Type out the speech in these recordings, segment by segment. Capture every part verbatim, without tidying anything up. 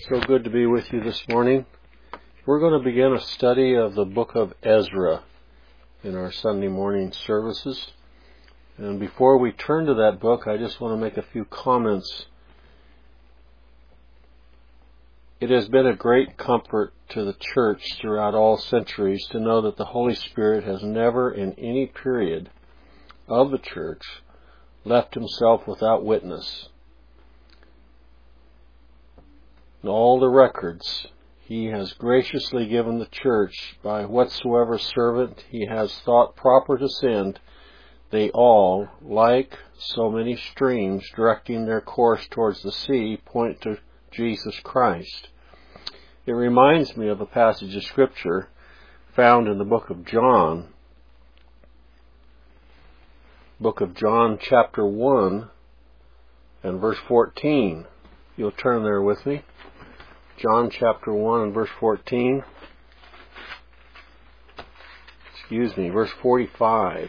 So good to be with you this morning. We're going to begin a study of the book of Ezra in our Sunday morning services. And before we turn to that book, I just want to make a few comments. It has been a great comfort to the church throughout all centuries to know that the Holy Spirit has never in any period of the church left himself without witness. In all the records he has graciously given the church by whatsoever servant he has thought proper to send, they all, like so many streams directing their course towards the sea, point to Jesus Christ. It reminds me of a passage of Scripture found in the book of John, book of John chapter one and verse fourteen. You'll turn there with me. John chapter one and verse fourteen. Excuse me, verse forty-five.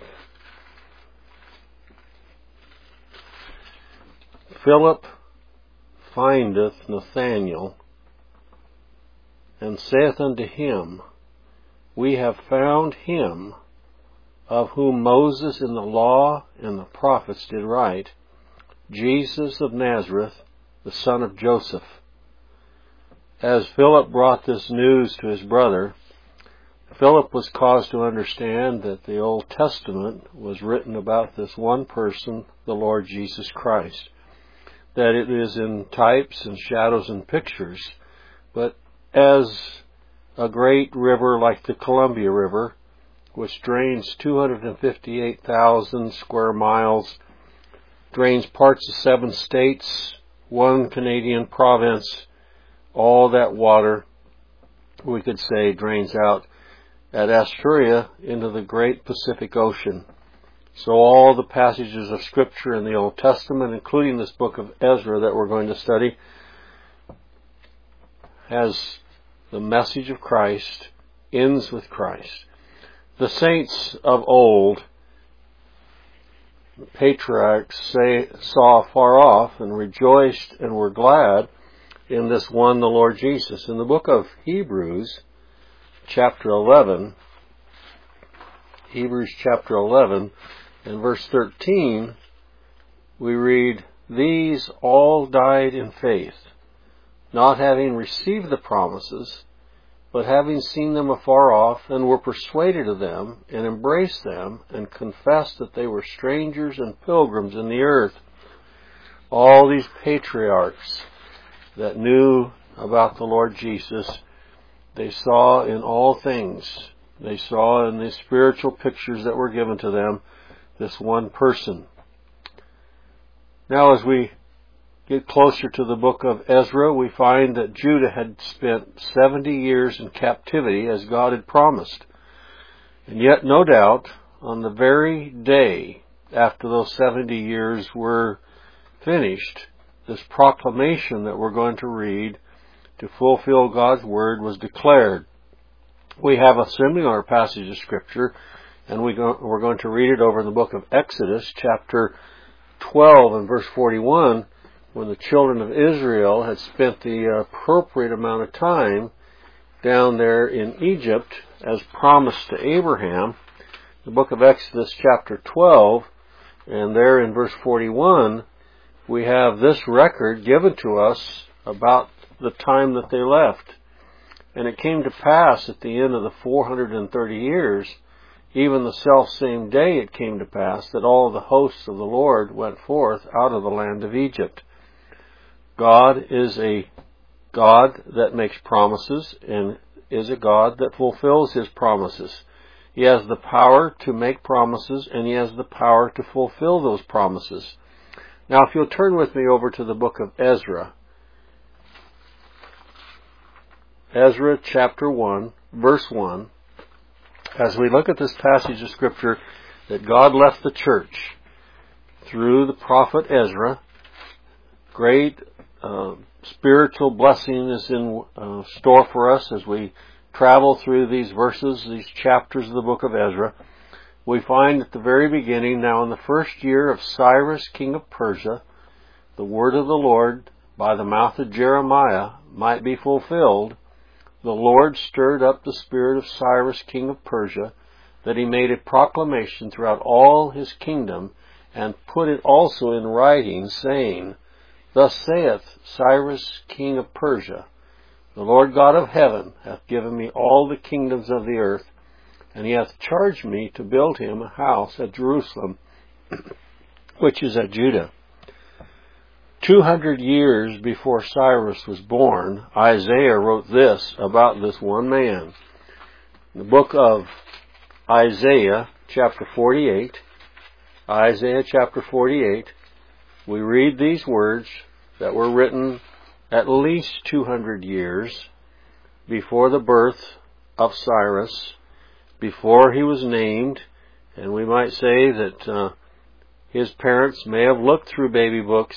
Philip findeth Nathanael, and saith unto him, We have found him, of whom Moses in the law and the prophets did write, Jesus of Nazareth, the son of Joseph. As Philip brought this news to his brother, Philip was caused to understand that the Old Testament was written about this one person, the Lord Jesus Christ. That it is in types and shadows and pictures, but as a great river like the Columbia River, which drains two hundred fifty-eight thousand square miles, drains parts of seven states, one Canadian province, all that water, we could say, drains out at Asturia into the great Pacific Ocean. So all the passages of Scripture in the Old Testament, including this book of Ezra that we're going to study, has the message of Christ, ends with Christ. The saints of old, the patriarchs, say, saw far off and rejoiced and were glad in this one, the Lord Jesus. In the book of Hebrews, chapter eleven, Hebrews chapter eleven, and verse thirteen, we read, These all died in faith, not having received the promises, but having seen them afar off, and were persuaded of them, and embraced them, and confessed that they were strangers and pilgrims in the earth. All these patriarchs that knew about the Lord Jesus, they saw in all things, they saw in the spiritual pictures that were given to them, this one person. Now as we get closer to the book of Ezra, we find that Judah had spent seventy years in captivity as God had promised. And yet, no doubt, on the very day after those seventy years were finished, this proclamation that we're going to read to fulfill God's Word was declared. We have a similar passage of Scripture, and we go, we're going to read it over in the book of Exodus, chapter twelve and verse forty-one, when the children of Israel had spent the appropriate amount of time down there in Egypt, as promised to Abraham. The book of Exodus, chapter twelve, and there in verse forty-one, we have this record given to us about the time that they left. And it came to pass at the end of the four hundred thirty years, even the self-same day it came to pass, that all the hosts of the Lord went forth out of the land of Egypt. God is a God that makes promises and is a God that fulfills His promises. He has the power to make promises, and He has the power to fulfill those promises. Now, if you'll turn with me over to the book of Ezra. Ezra chapter one, verse one. As we look at this passage of Scripture that God left the church through the prophet Ezra, great uh, spiritual blessing is in uh, store for us as we travel through these verses, these chapters of the book of Ezra. We find at the very beginning, now in the first year of Cyrus, king of Persia, the word of the Lord by the mouth of Jeremiah, might be fulfilled, the Lord stirred up the spirit of Cyrus, king of Persia, that he made a proclamation throughout all his kingdom, and put it also in writing, saying, Thus saith Cyrus, king of Persia, The Lord God of heaven hath given me all the kingdoms of the earth, and he hath charged me to build him a house at Jerusalem, which is at Judah. Two hundred years before Cyrus was born, Isaiah wrote this about this one man. In the book of Isaiah, chapter forty-eight, Isaiah chapter forty-eight, we read these words that were written at least two hundred years before the birth of Cyrus, before he was named, and we might say that uh, his parents may have looked through baby books,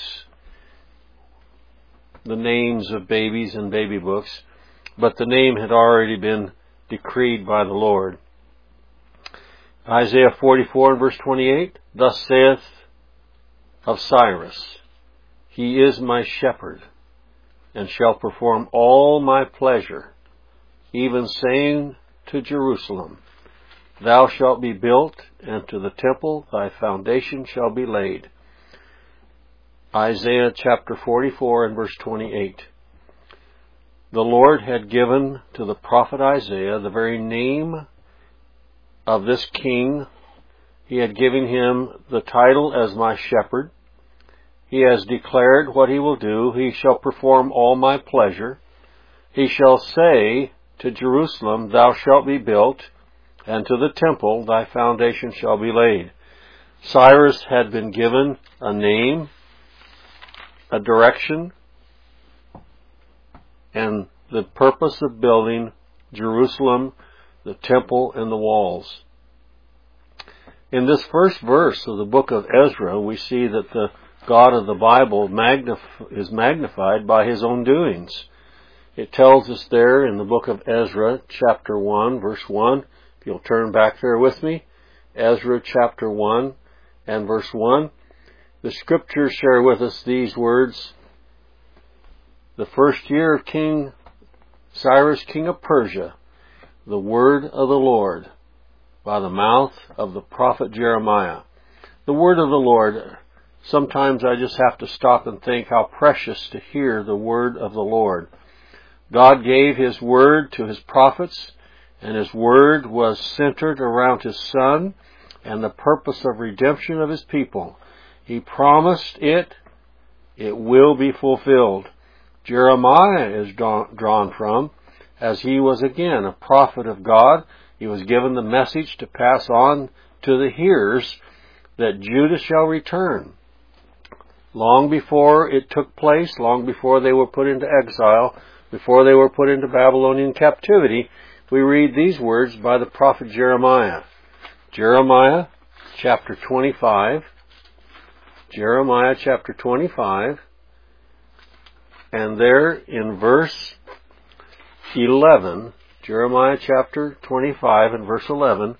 the names of babies in baby books, but the name had already been decreed by the Lord. Isaiah forty-four and verse twenty-eight, Thus saith of Cyrus, He is my shepherd, and shall perform all my pleasure, even saying to Jerusalem, Thou shalt be built, and to the temple thy foundation shall be laid. Isaiah chapter forty-four and verse twenty-eight. The Lord had given to the prophet Isaiah the very name of this king. He had given him the title as my shepherd. He has declared what he will do. He shall perform all my pleasure. He shall say to Jerusalem, Thou shalt be built, and to the temple thy foundation shall be laid. Cyrus had been given a name, a direction, and the purpose of building Jerusalem, the temple, and the walls. In this first verse of the book of Ezra, we see that the God of the Bible magnif- is magnified by his own doings. It tells us there in the book of Ezra, chapter one, verse one, if you'll turn back there with me, Ezra chapter one and verse one, the scriptures share with us these words, The first year of King Cyrus, king of Persia, the word of the Lord, by the mouth of the prophet Jeremiah. The word of the Lord, sometimes I just have to stop and think how precious to hear the word of the Lord. God gave his word to his prophets, and his word was centered around his Son and the purpose of redemption of his people. He promised it, it will be fulfilled. Jeremiah is drawn from, as he was again a prophet of God. He was given the message to pass on to the hearers that Judah shall return. Long before it took place, long before they were put into exile, before they were put into Babylonian captivity, we read these words by the prophet Jeremiah. Jeremiah chapter twenty-five. Jeremiah chapter twenty-five. And there in verse eleven, Jeremiah chapter twenty-five and verse eleven,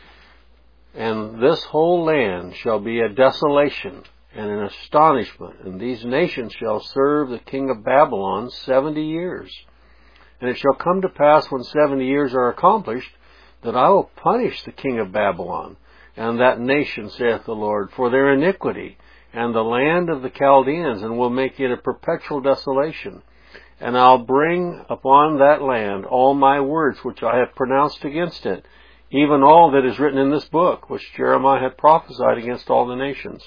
And this whole land shall be a desolation and an astonishment, and these nations shall serve the king of Babylon seventy years. And it shall come to pass when seventy years are accomplished, that I will punish the king of Babylon, and that nation, saith the Lord, for their iniquity, and the land of the Chaldeans, and will make it a perpetual desolation. And I'll bring upon that land all my words which I have pronounced against it, even all that is written in this book, which Jeremiah had prophesied against all the nations.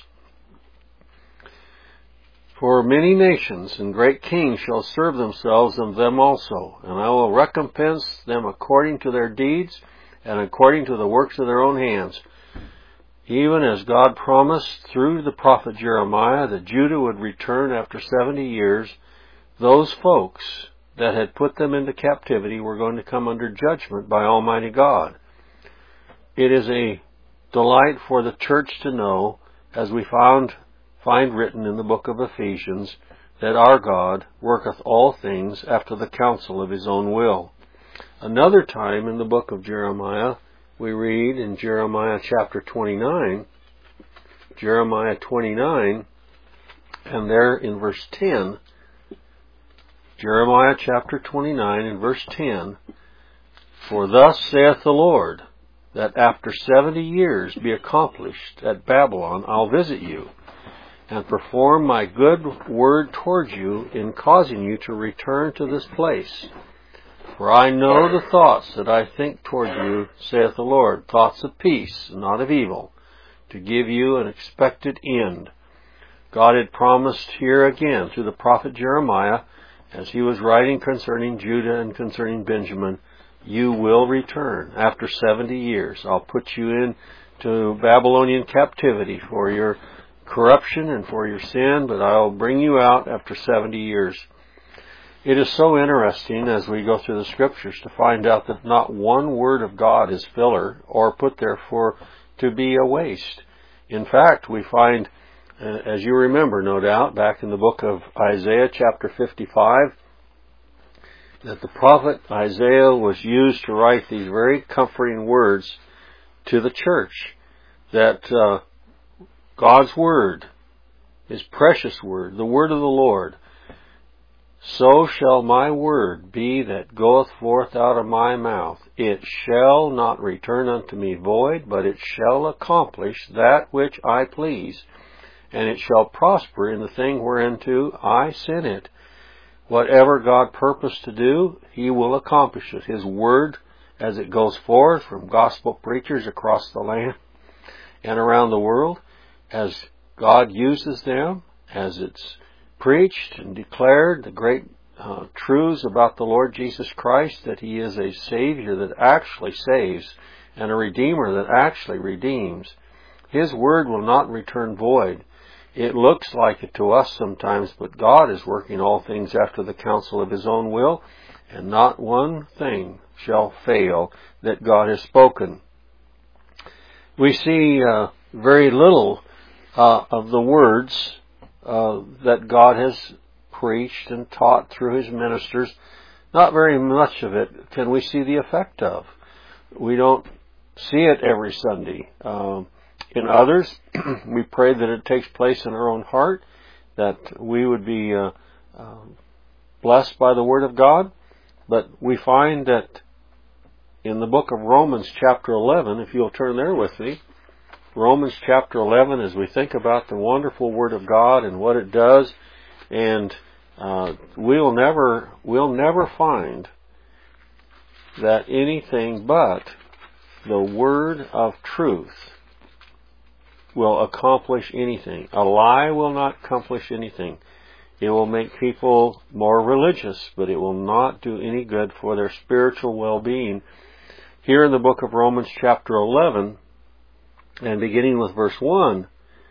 For many nations and great kings shall serve themselves of them also, and I will recompense them according to their deeds and according to the works of their own hands. Even as God promised through the prophet Jeremiah that Judah would return after seventy years, those folks that had put them into captivity were going to come under judgment by Almighty God. It is a delight for the church to know, as we found find written in the book of Ephesians, that our God worketh all things after the counsel of his own will. Another time in the book of Jeremiah, we read in Jeremiah chapter twenty-nine, Jeremiah twenty-nine, and there in verse ten, Jeremiah chapter twenty-nine and verse ten, "For thus saith the Lord, that after seventy years be accomplished at Babylon, I'll visit you, and perform my good word towards you in causing you to return to this place. For I know the thoughts that I think toward you, saith the Lord, thoughts of peace, and not of evil, to give you an expected end." God had promised here again through the prophet Jeremiah, as he was writing concerning Judah and concerning Benjamin, "You will return after seventy years. I'll put you into Babylonian captivity for your corruption and for your sin, but I'll bring you out after seventy years." It is so interesting as we go through the Scriptures to find out that not one word of God is filler or put there for to be a waste. In fact, we find, as you remember, no doubt, back in the book of Isaiah chapter fifty-five, that the prophet Isaiah was used to write these very comforting words to the church, that uh, God's Word, His precious Word, the Word of the Lord, "So shall my word be that goeth forth out of my mouth. It shall not return unto me void, but it shall accomplish that which I please, and it shall prosper in the thing whereunto I sent it." Whatever God purposed to do, He will accomplish it. His word, as it goes forth from gospel preachers across the land and around the world, as God uses them, as it's preached and declared the great uh, truths about the Lord Jesus Christ, that He is a Savior that actually saves and a Redeemer that actually redeems. His word will not return void. It looks like it to us sometimes, but God is working all things after the counsel of His own will, and not one thing shall fail that God has spoken. We see uh, very little uh, of the words Uh, that God has preached and taught through His ministers. Not very much of it can we see the effect of. We don't see it every Sunday. Um, in others, we pray that it takes place in our own heart, that we would be uh, uh, blessed by the Word of God. But we find that in the book of Romans chapter eleven, if you'll turn there with me, Romans chapter eleven, as we think about the wonderful Word of God and what it does, and uh, we'll never we'll never find that anything but the Word of truth will accomplish anything. A lie will not accomplish anything. It will make people more religious, but it will not do any good for their spiritual well-being. Here in the book of Romans chapter eleven, and beginning with verse one,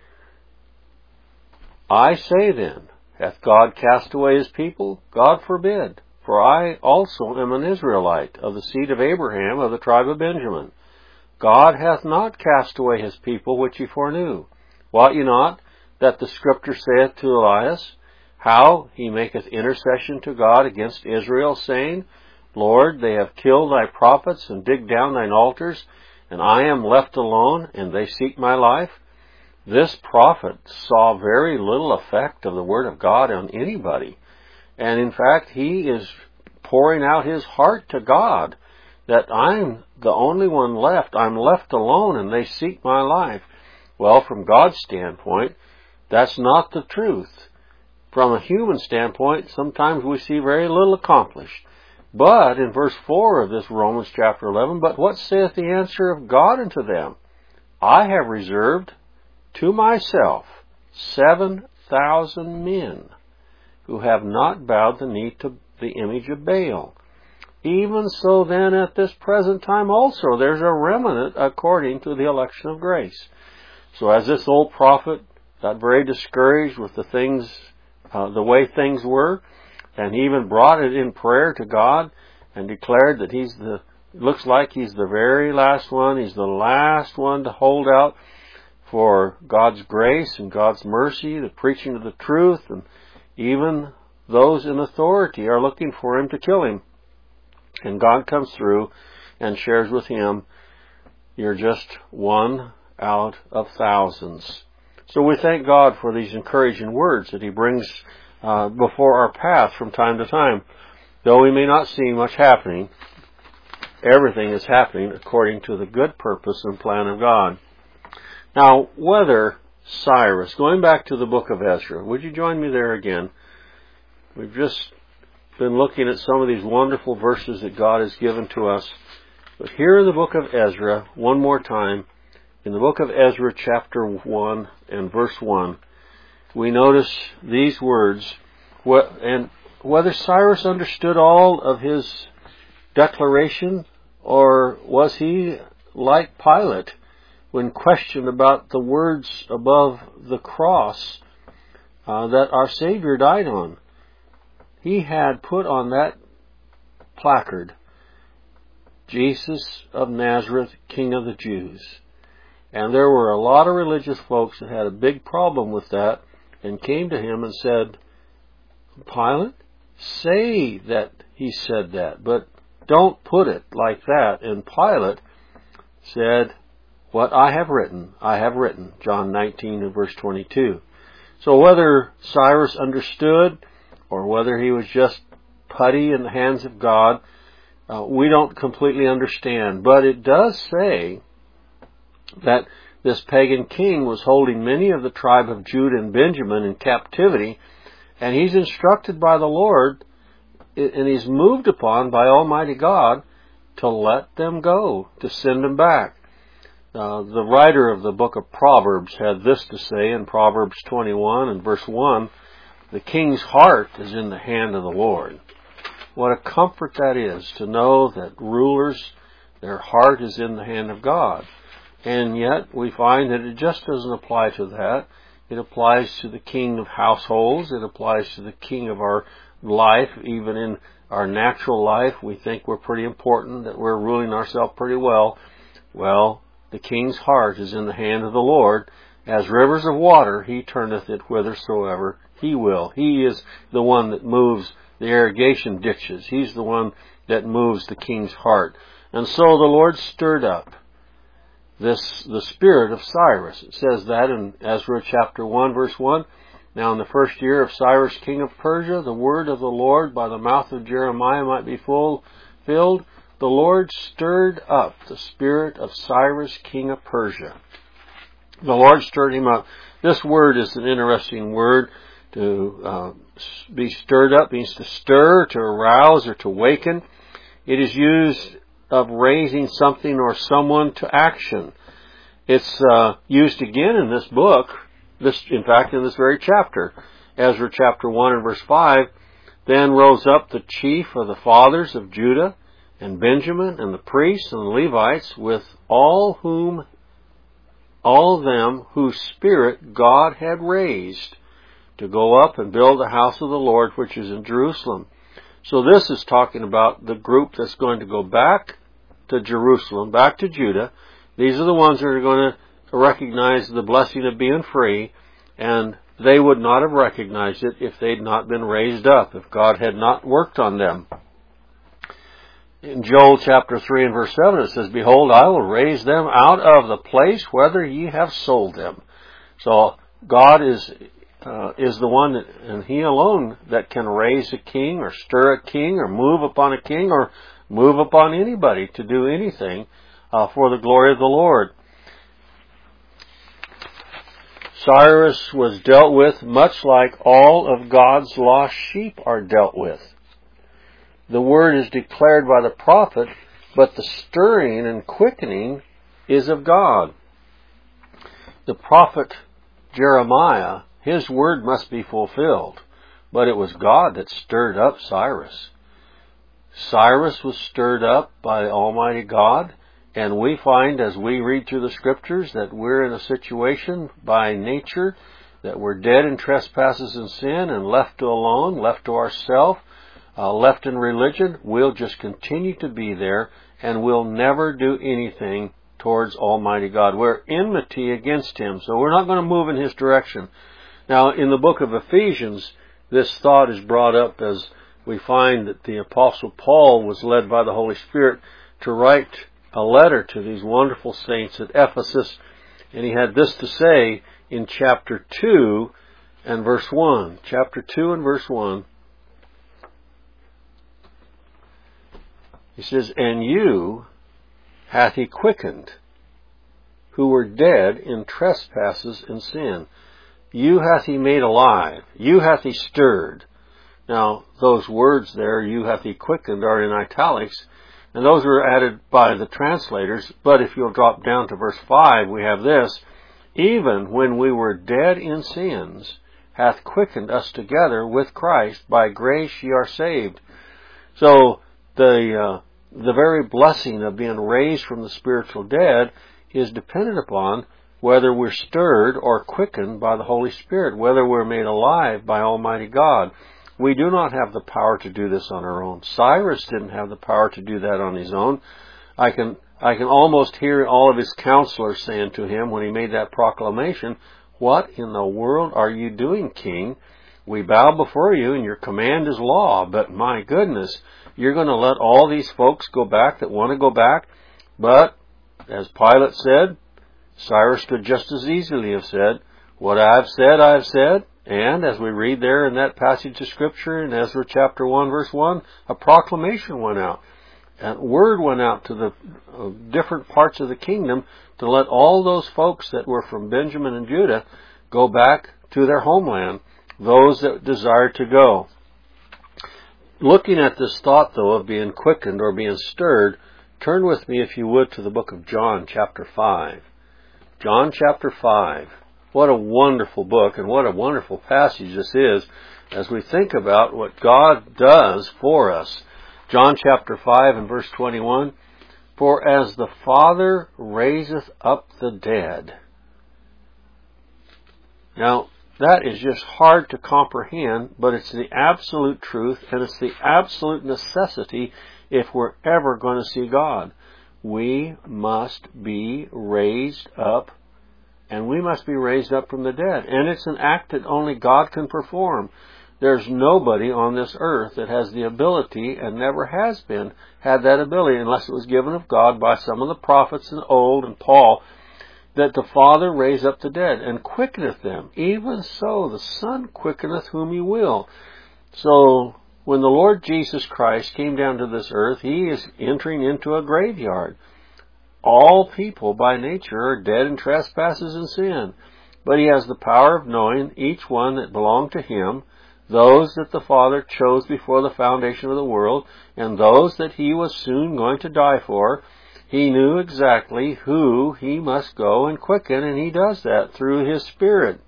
"I say then, hath God cast away His people? God forbid. For I also am an Israelite, of the seed of Abraham, of the tribe of Benjamin. God hath not cast away His people which He foreknew. Wot ye not that the Scripture saith to Elias, how he maketh intercession to God against Israel, saying, Lord, they have killed thy prophets and digged down thine altars, and I am left alone, and they seek my life?" This prophet saw very little effect of the Word of God on anybody. And in fact, he is pouring out his heart to God, that I'm the only one left. I'm left alone, and they seek my life. Well, from God's standpoint, that's not the truth. From a human standpoint, sometimes we see very little accomplished. But in verse four of this Romans chapter eleven, "But what saith the answer of God unto them? I have reserved to myself seven thousand men, who have not bowed the knee to the image of Baal. Even so then at this present time also there's a remnant according to the election of grace." So as this old prophet got very discouraged with the things, uh, the way things were, and he even brought it in prayer to God and declared that he's the, looks like he's the very last one. He's the last one to hold out for God's grace and God's mercy, the preaching of the truth, and even those in authority are looking for him to kill him. And God comes through and shares with him, "You're just one out of thousands." So we thank God for these encouraging words that He brings uh, before our path from time to time. Though we may not see much happening, everything is happening according to the good purpose and plan of God. Now, whether Cyrus, going back to the book of Ezra, would you join me there again? We've just been looking at some of these wonderful verses that God has given to us. But here in the book of Ezra, one more time, in the book of Ezra chapter one and verse one, we notice these words, and whether Cyrus understood all of his declaration, or was he like Pilate when questioned about the words above the cross uh, that our Savior died on. He had put on that placard, Jesus of Nazareth, King of the Jews. And there were a lot of religious folks that had a big problem with that and came to him and said, Pilate, say that he said that, but don't put it like that. And Pilate said, what I have written, I have written. John nineteen and verse twenty-two. So whether Cyrus understood or whether he was just putty in the hands of God, uh, we don't completely understand. But it does say that this pagan king was holding many of the tribe of Judah and Benjamin in captivity, and he's instructed by the Lord, and he's moved upon by Almighty God to let them go, to send them back. Uh, the writer of the book of Proverbs had this to say in Proverbs twenty-one and verse one, the king's heart is in the hand of the Lord. What a comfort that is to know that rulers, their heart is in the hand of God. And yet we find that it just doesn't apply to that. It applies to the king of households. It applies to the king of our life. Even in our natural life, we think we're pretty important, that we're ruling ourselves pretty well. Well, the king's heart is in the hand of the Lord. As rivers of water, he turneth it whithersoever he will. He is the one that moves the irrigation ditches. He's the one that moves the king's heart. And so the Lord stirred up this the spirit of Cyrus. It says that in Ezra chapter one, verse one. Now in the first year of Cyrus, king of Persia, the word of the Lord by the mouth of Jeremiah might be fulfilled. The Lord stirred up the spirit of Cyrus, king of Persia. The Lord stirred him up. This word is an interesting word. To uh, be stirred up means to stir, to arouse, or to waken. It is used of raising something or someone to action. It's uh, used again in this book, this, in fact, in this very chapter. Ezra chapter one and verse five, then rose up the chief of the fathers of Judah and Benjamin and the priests and the Levites with all whom, all them whose spirit God had raised to go up and build the house of the Lord which is in Jerusalem. So this is talking about the group that's going to go back to Jerusalem, back to Judah. These are the ones that are going to recognize the blessing of being free, and they would not have recognized it if they'd not been raised up, if God had not worked on them. In Joel chapter three and verse seven it says, behold, I will raise them out of the place whither ye have sold them. So God is Uh, is the one that, and he alone, that can raise a king or stir a king or move upon a king or move upon anybody to do anything uh, for the glory of the Lord. Cyrus was dealt with much like all of God's lost sheep are dealt with. The word is declared by the prophet, but the stirring and quickening is of God. The prophet Jeremiah, his word must be fulfilled. But it was God that stirred up Cyrus. Cyrus was stirred up by Almighty God, and we find as we read through the Scriptures that we're in a situation by nature that we're dead in trespasses and sin and left alone, left to ourselves, uh, left in religion. We'll just continue to be there, and we'll never do anything towards Almighty God. We're enmity against Him, so we're not going to move in His direction. Now, in the book of Ephesians, this thought is brought up as we find that the Apostle Paul was led by the Holy Spirit to write a letter to these wonderful saints at Ephesus. And he had this to say in chapter two and verse one. Chapter two and verse one. He says, "And you hath he quickened, who were dead in trespasses and sin. You hath he made alive. You hath he stirred." Now, those words there, "you hath he quickened," are in italics, and those were added by the translators. But if you'll drop down to verse five, we have this: "Even when we were dead in sins, hath quickened us together with Christ. By grace ye are saved." So, the uh, the very blessing of being raised from the spiritual dead is dependent upon whether we're stirred or quickened by the Holy Spirit, whether we're made alive by Almighty God. We do not have the power to do this on our own. Cyrus didn't have the power to do that on his own. I can I can almost hear all of his counselors saying to him when he made that proclamation, "What in the world are you doing, King? We bow before you and your command is law, but my goodness, you're going to let all these folks go back that want to go back?" But, as Pilate said, Cyrus could just as easily have said, "What I've said, I've said." And as we read there in that passage of Scripture in Ezra chapter one, verse one, a proclamation went out. And word went out to the uh, different parts of the kingdom to let all those folks that were from Benjamin and Judah go back to their homeland, those that desired to go. Looking at this thought, though, of being quickened or being stirred, turn with me, if you would, to the book of John, chapter five. John, chapter five. What a wonderful book, and what a wonderful passage this is as we think about what God does for us. John, chapter five, and verse twenty-one. "For as the Father raiseth up the dead." Now, that is just hard to comprehend, but it's the absolute truth, and it's the absolute necessity if we're ever going to see God. We must be raised up, and we must be raised up from the dead. And it's an act that only God can perform. There's nobody on this earth that has the ability, and never has been, had that ability, unless it was given of God by some of the prophets in old, and Paul, that the Father raise up the dead, and quickeneth them. Even so, the Son quickeneth whom he will. So, when the Lord Jesus Christ came down to this earth, he is entering into a graveyard. All people by nature are dead in trespasses and sin. But he has the power of knowing each one that belonged to him, those that the Father chose before the foundation of the world, and those that he was soon going to die for. He knew exactly who he must go and quicken, and he does that through his Spirit.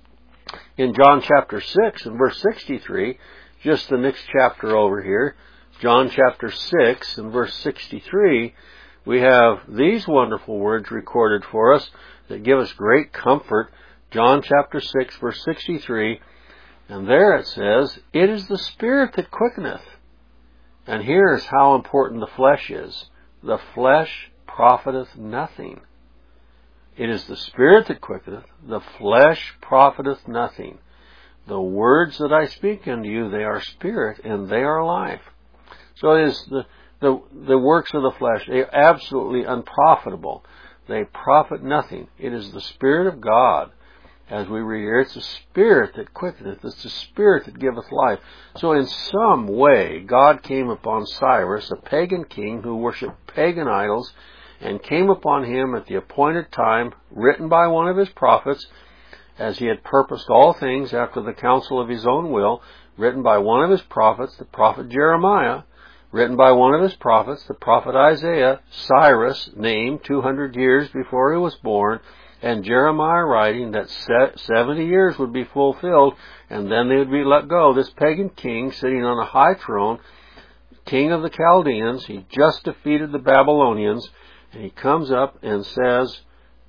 In John chapter six and verse sixty-three, just the next chapter over here, John chapter six and verse sixty-three, we have these wonderful words recorded for us that give us great comfort. John chapter six, verse sixty-three, and there it says, "It is the Spirit that quickeneth." And here's how important the flesh is. "The flesh profiteth nothing." It is the Spirit that quickeneth, the flesh profiteth nothing. The words that I speak unto you, they are spirit and they are life. So it is the, the, the works of the flesh, they are absolutely unprofitable. They profit nothing. It is the Spirit of God. As we read here, it's the Spirit that quickeneth. It's the Spirit that giveth life. So in some way, God came upon Cyrus, a pagan king who worshipped pagan idols, and came upon him at the appointed time, written by one of his prophets, as he had purposed all things after the counsel of his own will, written by one of his prophets, the prophet Jeremiah, written by one of his prophets, the prophet Isaiah, Cyrus, named two hundred years before he was born, and Jeremiah writing that seventy years would be fulfilled, and then they would be let go. This pagan king sitting on a high throne, king of the Chaldeans, he just defeated the Babylonians, and he comes up and says,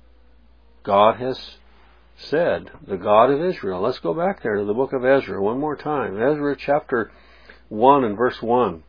God has said, the God of Israel. Let's go back there to the book of Ezra one more time. Ezra chapter one and verse one.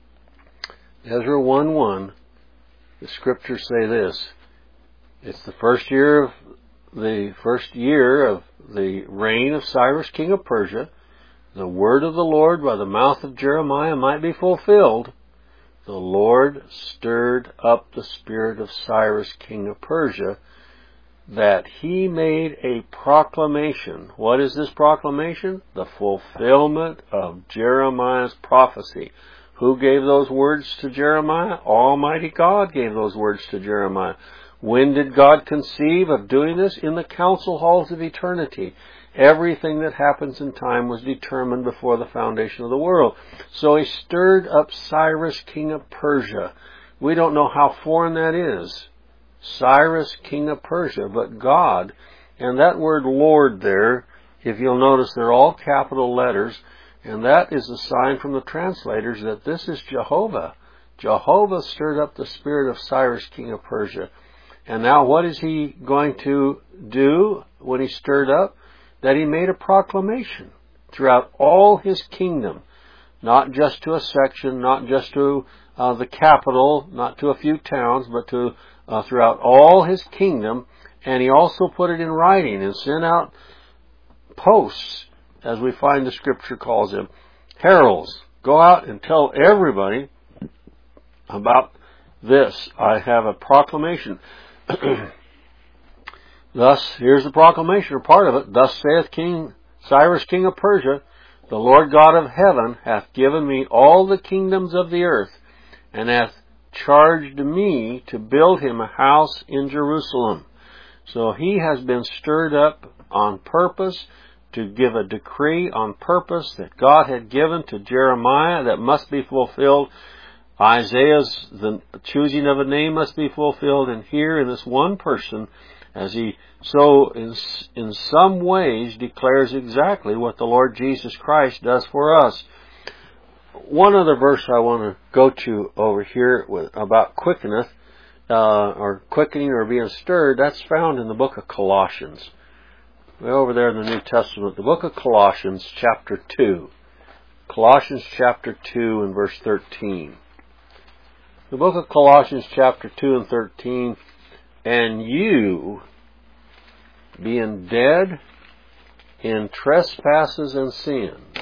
Ezra one one, the scriptures say this. It's the first year of the first year of the reign of Cyrus, king of Persia. The word of the Lord by the mouth of Jeremiah might be fulfilled. The Lord stirred up the spirit of Cyrus, king of Persia, that he made a proclamation. What is this proclamation? The fulfillment of Jeremiah's prophecy. Who gave those words to Jeremiah? Almighty God gave those words to Jeremiah. When did God conceive of doing this? In the council halls of eternity. Everything that happens in time was determined before the foundation of the world. So he stirred up Cyrus, king of Persia. We don't know how foreign that is. Cyrus, king of Persia, but God, and that word Lord there, if you'll notice, they're all capital letters, and that is a sign from the translators that this is Jehovah. Jehovah stirred up the spirit of Cyrus, king of Persia. And now what is he going to do when he stirred up? That he made a proclamation throughout all his kingdom, not just to a section, not just to uh, the capital, not to a few towns, but to uh, throughout all his kingdom. And he also put it in writing and sent out posts, as we find the scripture calls them, heralds. Go out and tell everybody about this. I have a proclamation. Thus, here's the proclamation, or part of it. Thus saith King Cyrus, king of Persia, the Lord God of heaven hath given me all the kingdoms of the earth, and hath charged me to build him a house in Jerusalem. So he has been stirred up on purpose to give a decree on purpose that God had given to Jeremiah that must be fulfilled. Isaiah's the choosing of a name must be fulfilled, and here in this one person, as he so in, in some ways declares exactly what the Lord Jesus Christ does for us. One other verse I want to go to over here with, about quickeneth, uh, or quickening or being stirred, that's found in the book of Colossians. We're over there in the New Testament, the book of Colossians chapter two. Colossians chapter two and verse thirteen. The book of Colossians chapter two and thirteen, and you, being dead in trespasses and sins,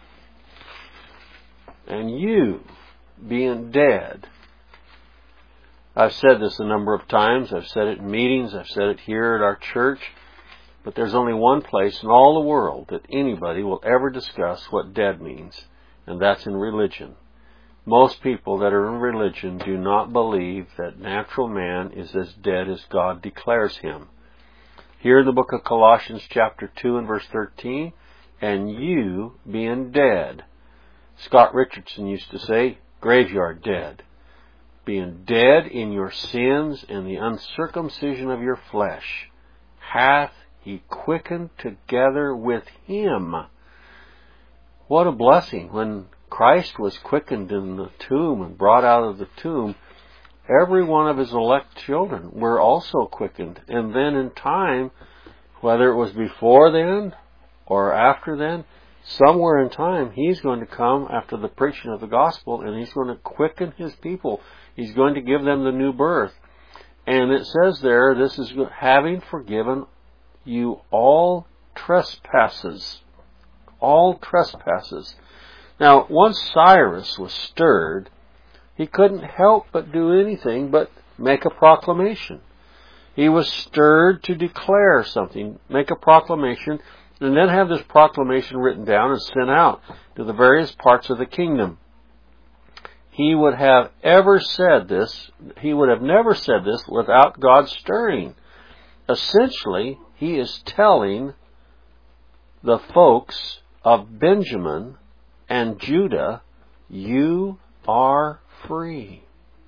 and you, being dead. I've said this a number of times. I've said it in meetings. I've said it here at our church. But there's only one place in all the world that anybody will ever discuss what dead means, and that's in religion. Most people that are in religion do not believe that natural man is as dead as God declares him. Here in the book of Colossians chapter two and verse thirteen, and you being dead. Scott Richardson used to say, graveyard dead. Being dead in your sins and the uncircumcision of your flesh, hath he quickened together with him. What a blessing. When Christ was quickened in the tomb and brought out of the tomb, every one of his elect children were also quickened. And then in time, whether it was before then or after then, somewhere in time, he's going to come after the preaching of the gospel, and he's going to quicken his people. He's going to give them the new birth. And it says there, this is having forgiven you all trespasses. All trespasses. Now, once Cyrus was stirred, he couldn't help but do anything but make a proclamation. He was stirred to declare something, make a proclamation, and then have this proclamation written down and sent out to the various parts of the kingdom. He would have ever said this, he would have never said this without God stirring. Essentially, he is telling the folks of Benjamin and Judah, you are free.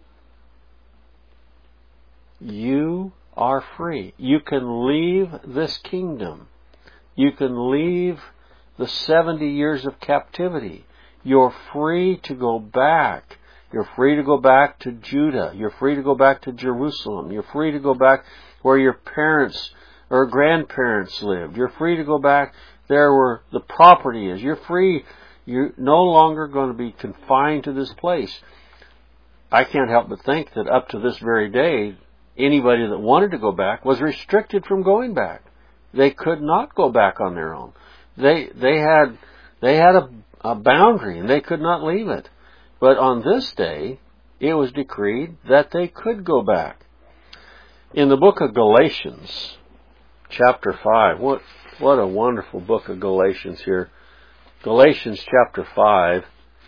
You are free. You can leave this kingdom. You can leave the seventy years of captivity. You're free to go back. You're free to go back to Judah. You're free to go back to Jerusalem. You're free to go back where your parents or grandparents lived. You're free to go back there where the property is. You're free. You're no longer going to be confined to this place. I can't help but think that up to this very day, anybody that wanted to go back was restricted from going back. They could not go back on their own. They they had they had a, a boundary and they could not leave it. But on this day, it was decreed that they could go back. In the book of Galatians, chapter five. What what a wonderful book of Galatians here. Galatians chapter five,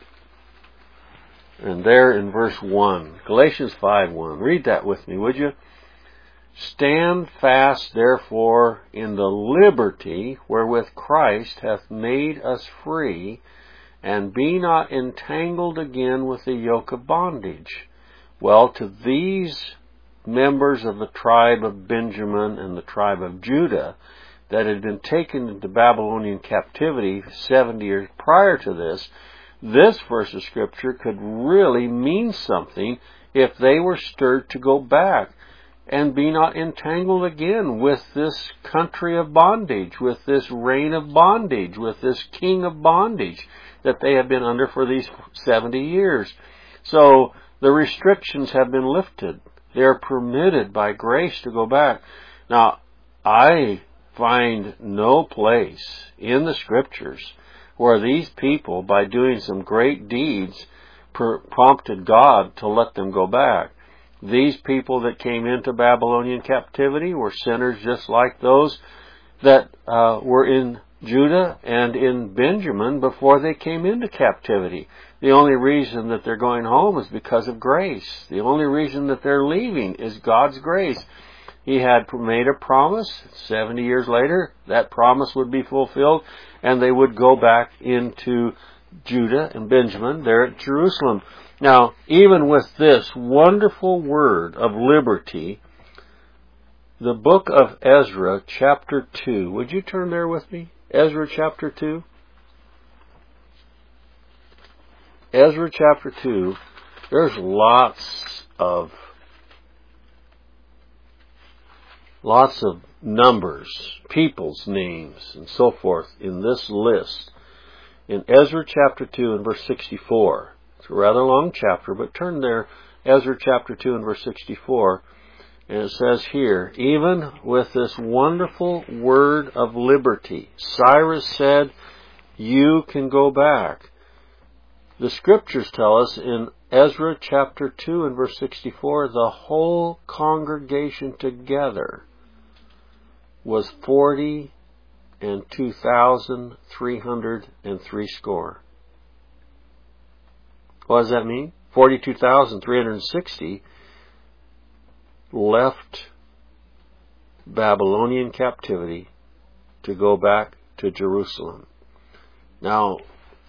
and there in verse one. Galatians five one. Read that with me, would you? Stand fast, therefore, in the liberty wherewith Christ hath made us free, and be not entangled again with the yoke of bondage. Well, to these members of the tribe of Benjamin and the tribe of Judah that had been taken into Babylonian captivity seventy years prior to this, this verse of Scripture could really mean something if they were stirred to go back and be not entangled again with this country of bondage, with this reign of bondage, with this king of bondage that they have been under for these seventy years. So the restrictions have been lifted. They are permitted by grace to go back. Now, I find no place in the Scriptures where these people, by doing some great deeds, per- prompted God to let them go back. These people that came into Babylonian captivity were sinners just like those that uh, were in Judah and in Benjamin before they came into captivity. The only reason that they're going home is because of grace. The only reason that they're leaving is God's grace. He had made a promise. Seventy years later, that promise would be fulfilled, and they would go back into Judah and Benjamin there at Jerusalem. Now, even with this wonderful word of liberty, the book of Ezra, chapter two, would you turn there with me? Ezra chapter two. Ezra chapter two, there's lots of lots of numbers, people's names, and so forth in this list. In Ezra chapter two and verse sixty-four, it's a rather long chapter, but turn there, Ezra chapter two and verse sixty-four, and it says here, even with this wonderful word of liberty, Cyrus said, you can go back. The Scriptures tell us in Ezra chapter two and verse sixty-four, the whole congregation together was forty and two thousand three hundred and three score. What does that mean? Forty-two thousand three hundred and sixty left Babylonian captivity to go back to Jerusalem. Now,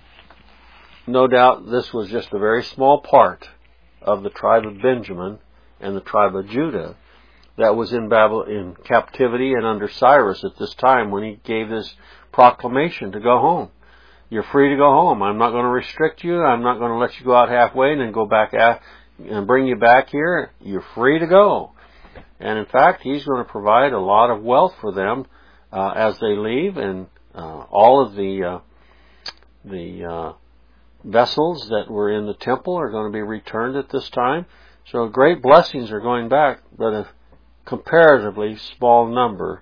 no doubt this was just a very small part of the tribe of Benjamin and the tribe of Judah that was in Babel in captivity and under Cyrus at this time when he gave this proclamation to go home. You're free to go home. I'm not going to restrict you. I'm not going to let you go out halfway and then go back at, and bring you back here. You're free to go. And in fact, he's going to provide a lot of wealth for them uh, as they leave, and uh, all of the uh, the uh, vessels that were in the temple are going to be returned at this time. So great blessings are going back, but a comparatively small number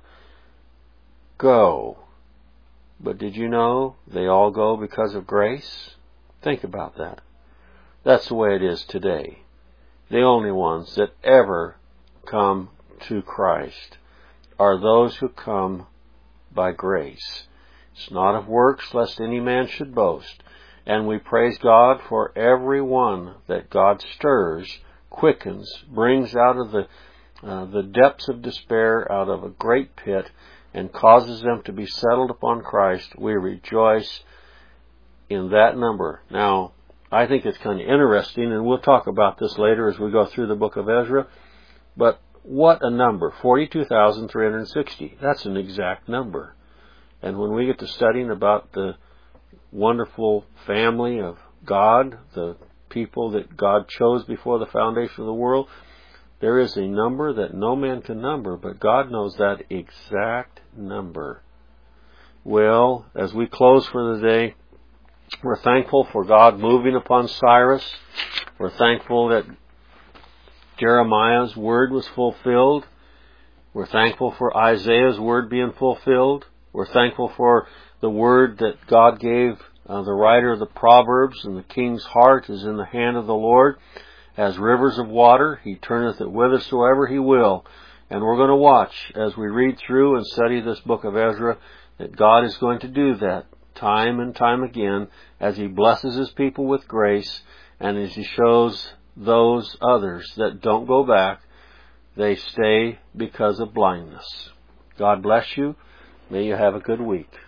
go. But did you know they all go because of grace? Think about that. That's the way it is today. The only ones that ever come to Christ are those who come by grace. It's not of works, lest any man should boast. And we praise God for every one that God stirs, quickens, brings out of the uh, the depths of despair, out of a great pit, and causes them to be settled upon Christ. We rejoice in that number. Now, I think it's kind of interesting, and we'll talk about this later as we go through the book of Ezra, but what a number, forty-two thousand three hundred sixty. That's an exact number. And when we get to studying about the wonderful family of God, the people that God chose before the foundation of the world, there is a number that no man can number, but God knows that exact number. Well, as we close for the day, we're thankful for God moving upon Cyrus. We're thankful that Jeremiah's word was fulfilled. We're thankful for Isaiah's word being fulfilled. We're thankful for the word that God gave uh, the writer of the Proverbs, and the king's heart is in the hand of the Lord. As rivers of water, he turneth it whithersoever he will. And we're going to watch as we read through and study this book of Ezra that God is going to do that time and time again as He blesses His people with grace and as He shows those others that don't go back, they stay because of blindness. God bless you. May you have a good week.